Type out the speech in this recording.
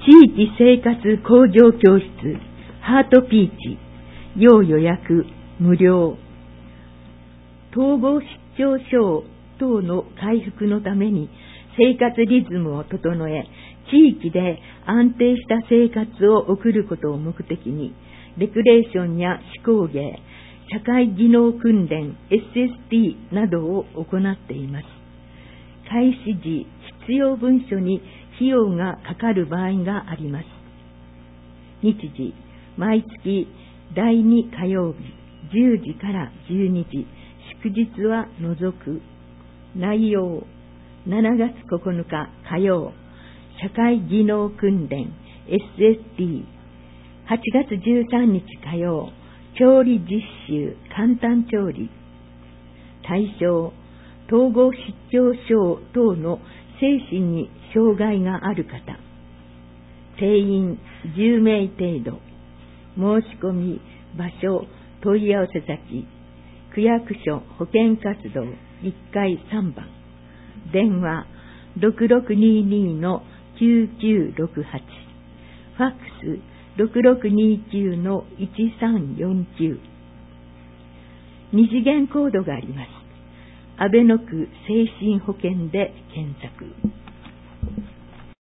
地域生活向上教室ハートピーチ、要予約無料。統合失調症等の回復のために生活リズムを整え、地域で安定した生活を送ることを目的に、レクレーションや思考芸、社会技能訓練 SST などを行っています。開始時、必要文書に費用がかかる場合があります。日時、毎月第2火曜日10時から12時、祝日は除く。内容、7月9日火曜、社会技能訓練 SST、8月13日火曜、調理実習簡単調理。対象、統合失調症等の精神に障害がある方。定員10名程度。申し込み場所、問い合わせ先、区役所保健活動1階3番。電話6622-9968。ファックス6629-1349。二次元コードがあります。阿倍野区精神保健で検索。